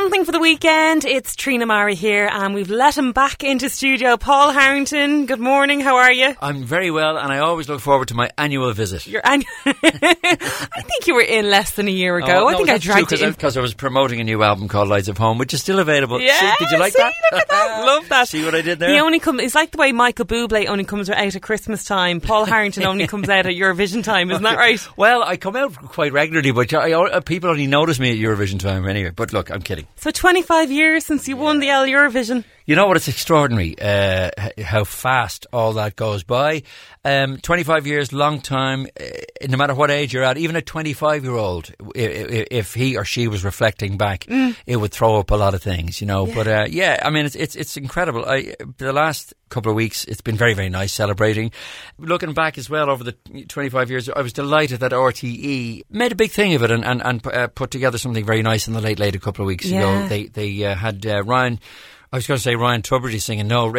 Something for the weekend. It's Trina Mari here, and we've let him back into studio. Paul Harrington, good morning. How are you? I'm very well, and I always look forward to my annual visit. Your annual? I think you were in less than a year ago. I think I dragged you in because I was promoting a new album called Lights of Home, which is still available. Yeah, did you like that? Look at that. Love that. See what I did there? It's like the way Michael Bublé only comes out at Christmas time. Paul Harrington only comes out at Eurovision time. Isn't that right? Well, I come out quite regularly, but people only notice me at Eurovision time anyway. But look, I'm kidding. So 25 years since you won the Eurovision. You know what? It's extraordinary how fast all that goes by. 25 years, long time. No matter what age you're at, even a 25-year-old, if he or she was reflecting back, it would throw up a lot of things, you know. Yeah. But I mean, it's incredible. The last couple of weeks, it's been very, very nice celebrating. Looking back as well over the 25 years, I was delighted that RTE made a big thing of it and put together something very nice in the late a couple of weeks ago. They had Ryan. I was going to say Ryan Tubridy singing. No,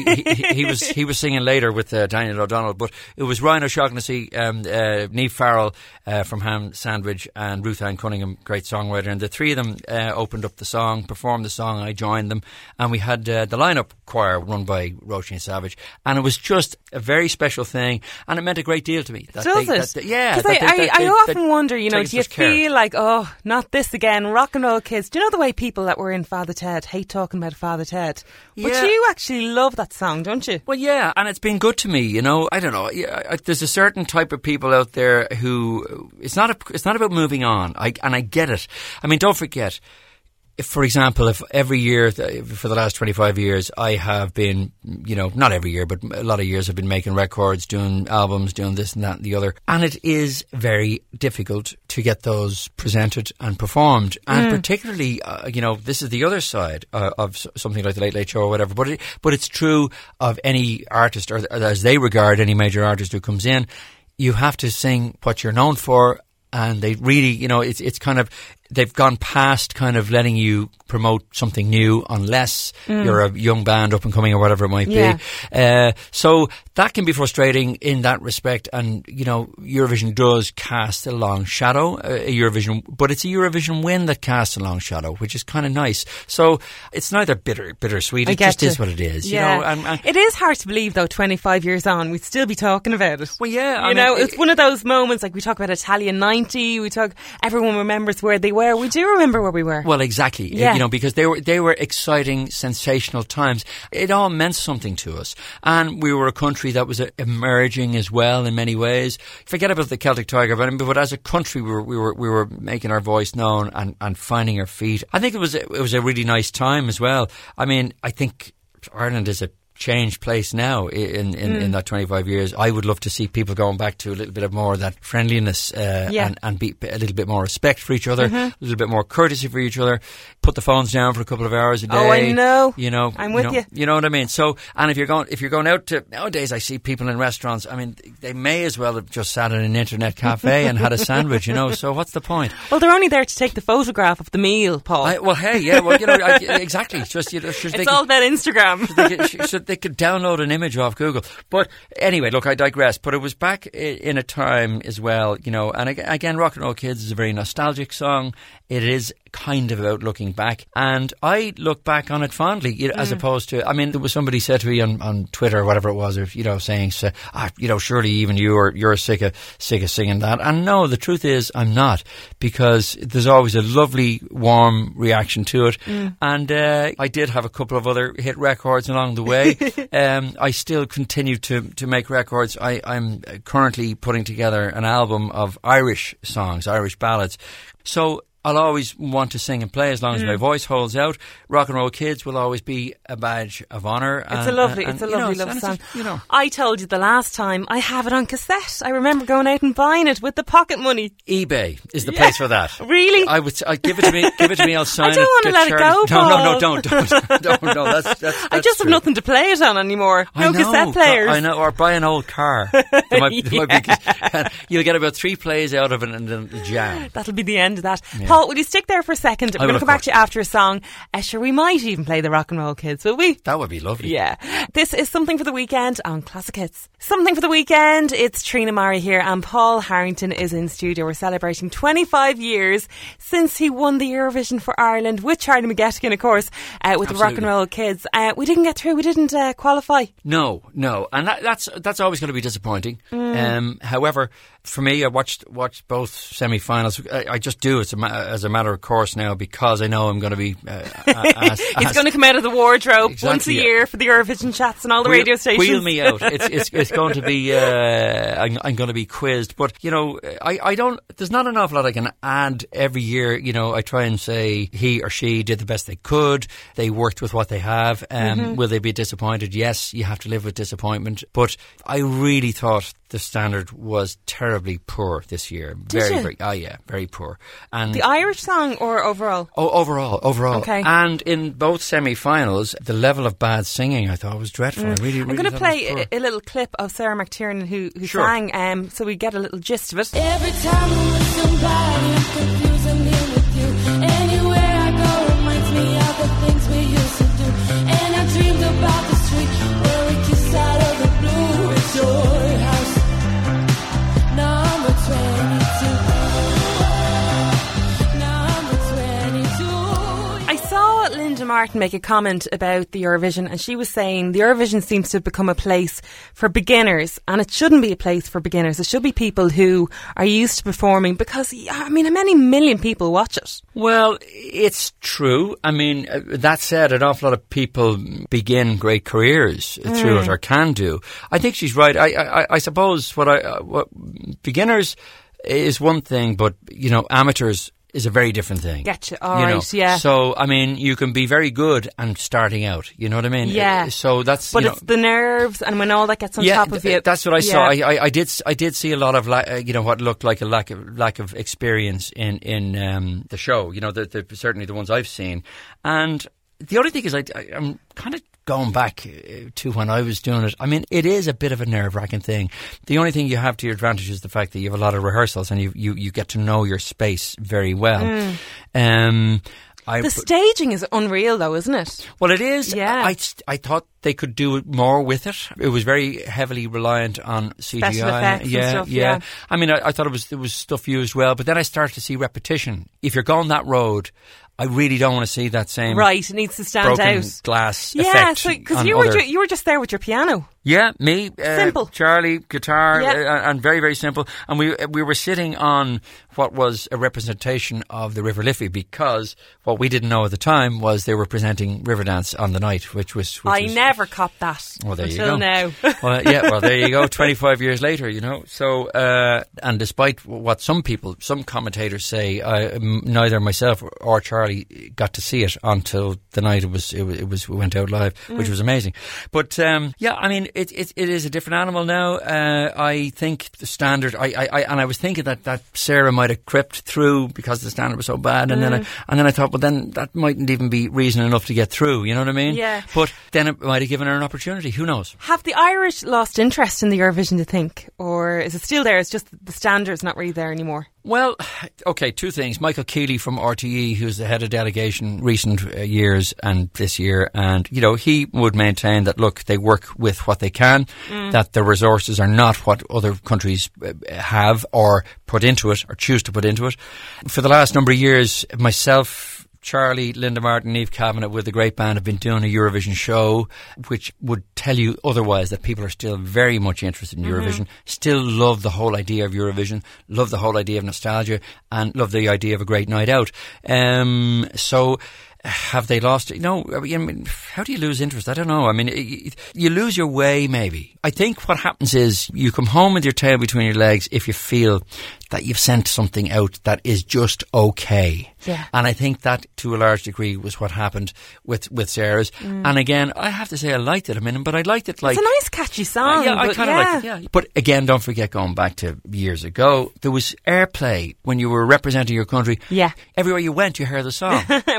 he was singing later with Daniel O'Donnell. But it was Ryan O'Shaughnessy, Niamh Farrell from Ham Sandwich, and Ruth Ann Cunningham, great songwriter. And the three of them opened up the song, performed the song. I joined them, and we had the lineup choir run by Roisin Savage, and it was just a very special thing, and it meant a great deal to me. Does it? Yeah. I often wonder, you know, do you feel like, oh, not this again? Rock and roll kids. Do you know the way people that were in Father Ted hate talking about Father Ted? But you actually love that song, don't you? Well, yeah, and it's been good to me, you know. I don't know. There's a certain type of people out there who it's not about moving on. I get it. I mean, don't forget. For example, if every year for the last 25 years I have been, you know, not every year, but a lot of years I've been making records, doing albums, doing this and that and the other. And it is very difficult to get those presented and performed. And particularly, you know, this is the other side of something like the Late Late Show or whatever. But it's true of any artist, or as they regard any major artist who comes in. You have to sing what you're known for. And they really, you know, it's kind of, they've gone past kind of letting you promote something new unless you're a young band up and coming or whatever it might be. So that can be frustrating in that respect. And, you know, Eurovision does cast a long shadow, but it's a Eurovision win that casts a long shadow, which is kind of nice. So it's neither bittersweet. It just is what it is. Yeah. You know, and it is hard to believe, though, 25 years on, we'd still be talking about it. Well, yeah. You know, it's one of those moments, like we talk about Italian 90, everyone remembers where they were. We do remember where we were. Well, exactly. Yeah. You know, because they were exciting, sensational times. It all meant something to us. And we were a country that was emerging as well in many ways. Forget about the Celtic Tiger, but as a country we were making our voice known and finding our feet. I think it was a really nice time as well. I mean, I think Ireland is a changed place now in that 25 years. I would love to see people going back to a little bit of more of that friendliness and be a little bit more respect for each other, a little bit more courtesy for each other. Put the phones down for a couple of hours a day. Oh, I know. You know, I'm with you. You know what I mean? So, and if you're going out to, nowadays I see people in restaurants, I mean, they may as well have just sat in an internet cafe and had a sandwich, you know, so what's the point? Well, they're only there to take the photograph of the meal, Paul. Exactly. Just, you know, it's all about Instagram. They could download an image off Google. But anyway, look, I digress. But it was back in a time as well, you know, and again, Rock and Roll Kids is a very nostalgic song. It is kind of about looking back, and I look back on it fondly, as opposed to, I mean, there was somebody said to me on Twitter or whatever it was, or, you know, saying, you know, surely even you're sick of singing that. And no, the truth is I'm not, because there's always a lovely warm reaction to it. And I did have a couple of other hit records along the way. I still continue to make records. I'm currently putting together an album of Irish songs, Irish ballads. So I'll always want to sing and play as long as my voice holds out. Rock and Roll Kids will always be a badge of honour. It's a lovely love song. You know. I told you the last time, I have it on cassette. I remember going out and buying it with the pocket money. eBay is the place for that. Really? I'd give it to me. I'll sign it. I don't want to let it go, Paul. No, that's I just true. have nothing to play it on anymore. No cassette players. I know, or buy an old car. There might be, you'll get about 3 plays out of it and then jam. That'll be the end of that. Yeah. Paul, will you stick there for a second? We're going to come back to you after a song. Sure, we might even play the Rock and Roll Kids, will we? That would be lovely. Yeah. This is Something for the Weekend on Classic Hits. Something for the Weekend. It's Trina Murray here and Paul Harrington is in studio. We're celebrating 25 years since he won the Eurovision for Ireland with Charlie McGettigan, of course, with the Rock and Roll Kids. We didn't get through. We didn't qualify. No. And that's always going to be disappointing. However, for me, I watched both semi-finals. I just do it as a matter of course now because I know I'm going to be asked. It's going to come out of the wardrobe once a year for the Eurovision chats and all the radio stations. Wheel me out. It's going to be. I'm going to be quizzed, but I don't. There's not an awful lot I can add every year. I try and say he or she did the best they could. They worked with what they have. Will they be disappointed? Yes, you have to live with disappointment. But I really thought the standard was terribly poor this year. Very poor. And the Irish song or overall? Oh, overall. Okay. And in both semi-finals, the level of bad singing I thought was dreadful. I really I'm going to play a little clip of Sarah McTiernan who sang, so we get a little gist of it. Every time I'm with somebody, I'm confused and here with you. Anywhere I go reminds me of the things we used to do. And I dreamed about the street where we kissed out of the blue. It's your house, number 22. I saw Linda Martin make a comment about the Eurovision, and she was saying the Eurovision seems to have become a place for beginners, and it shouldn't be a place for beginners. It should be people who are used to performing because, how many million people watch it? Well, it's true. That said, an awful lot of people begin great careers through it or can do. I think she's right. I suppose what beginners is one thing, but, amateurs is a very different thing. Getcha. All right, yeah. So, you can be very good and starting out. You know what I mean? Yeah. So that's, but it's the nerves and when all that gets on top of you. That's what I saw. I did see a lot of, what looked like a lack of experience in the show. Certainly the ones I've seen. And the only thing is I'm kind of going back to when I was doing it. It is a bit of a nerve-wracking thing. The only thing you have to your advantage is the fact that you have a lot of rehearsals and you get to know your space very well. The staging is unreal though, isn't it? Well, it is. Yeah. I thought they could do more with it. It was very heavily reliant on CGI. Special effects and stuff, yeah. I thought there was stuff used well, but then I started to see repetition. If you're going that road, I really don't want to see that same it needs to stand broken out. Glass effect. Yeah, because you were just there with your piano. Yeah, me, simple. Charlie, guitar, and very, very simple. And we were sitting on what was a representation of the River Liffey because what we didn't know at the time was they were presenting Riverdance on the night, which was never copped that until now. Well, there you go. 25 years later, So, and despite what some commentators say, neither myself or Charlie got to see it until the night it went out live, which was amazing. But it is a different animal now. I think the standard. I was thinking that Sarah might have crept through because the standard was so bad, and then I thought, well, then that mightn't even be reason enough to get through. You know what I mean? Yeah. But then it might have given her an opportunity. Who knows? Have the Irish lost interest in the Eurovision, do you think, or is it still there? It's just the standard's not really there anymore. Well, okay, two things. Michael Keeley from RTE, who's the head of delegation recent years and this year, and, he would maintain that, look, they work with what they can, that the resources are not what other countries have or put into it or choose to put into it. For the last number of years, myself, Charlie, Linda Martin, Niamh Kavanagh with the great band have been doing a Eurovision show which would tell you otherwise, that people are still very much interested in Eurovision, still love the whole idea of Eurovision, love the whole idea of nostalgia and love the idea of a great night out. So have they lost it? No. How do you lose interest? I don't know. You lose your way maybe. I think what happens is you come home with your tail between your legs if you feel that you've sent something out that is just okay. Yeah. And I think that to a large degree was what happened with Sarah's. And again, I have to say I liked it. But I liked it like... It's a nice catchy song. I kind of liked it, yeah. But again, don't forget, going back to years ago, there was airplay when you were representing your country. Yeah. Everywhere you went, you heard the song. Whether you wanted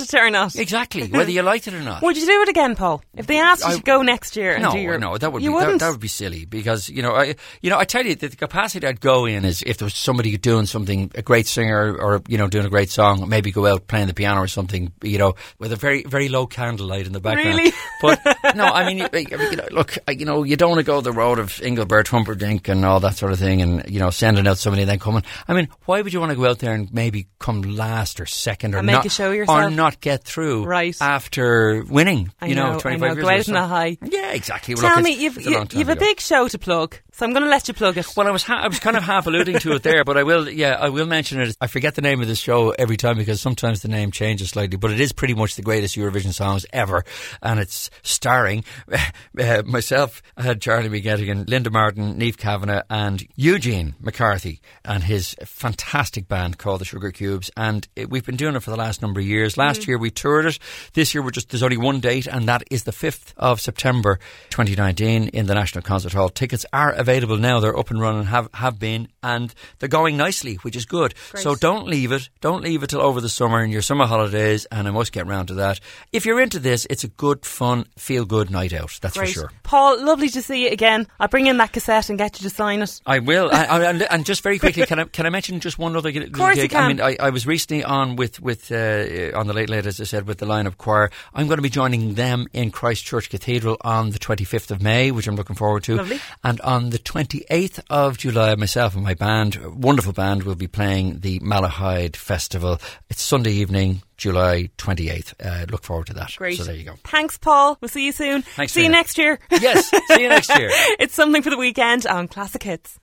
it or not. Exactly, whether you liked it or not. Would you do it again, Paul? If they asked you to go next year and do your... No, that would be silly because, I tell you that the capacity I'd go in is if there was somebody doing something, a great singer or, doing a great song, maybe go out playing the piano or something, with a very, very low candlelight in the background. Really? But, no, I mean, look, you don't want to go the road of Engelbert Humperdinck and all that sort of thing and, sending out somebody and then coming. I mean, why would you want to go out there and maybe come last or second or and make a show yourself? Or not get through after winning, 25 years go out on a high. Yeah, exactly. Well, Tell me, you've a big show to plug, so I'm going to let you plug it. Well, I was kind of half alluding to it there, but I will mention it. I forget the name of this show every time because sometimes the name changes slightly, but it is pretty much the greatest Eurovision songs ever, and it's starring myself, Charlie McGettigan, Linda Martin, Niamh Kavanagh and Eugene McCarthy and his fantastic band called the Sugar Cubes, and we've been doing it for the last number of years. Last year we toured it. This year there's only one date, and that is the 5th of September 2019 in the National Concert Hall. Tickets are available now. They're up and running, have been, and they're going nicely, which is good. Great. So don't leave it till over the summer and your summer holidays, and I must get round to that. If you're into this, it's a good, fun, feel-good night out, that's Great. for sure. Paul, lovely to see you again. I'll bring in that cassette and get you to sign it. I will. And just very quickly, can I mention just one other gig? Of course you can. I mean, I was recently on with on the Late Late, as I said, with the Line-Up Choir. I'm going to be joining them in Christchurch Cathedral on the 25th of May, which I'm looking forward to. Lovely. And on the 28th of July, myself and my band, a wonderful band, will be playing the Malahide Festival. It's Sunday evening, July 28th. Look forward to that. Great. So there you go. Thanks, Paul. We'll see you soon. Thanks, see you next year. Yes, see you next year. It's Something for the Weekend on Classic Hits.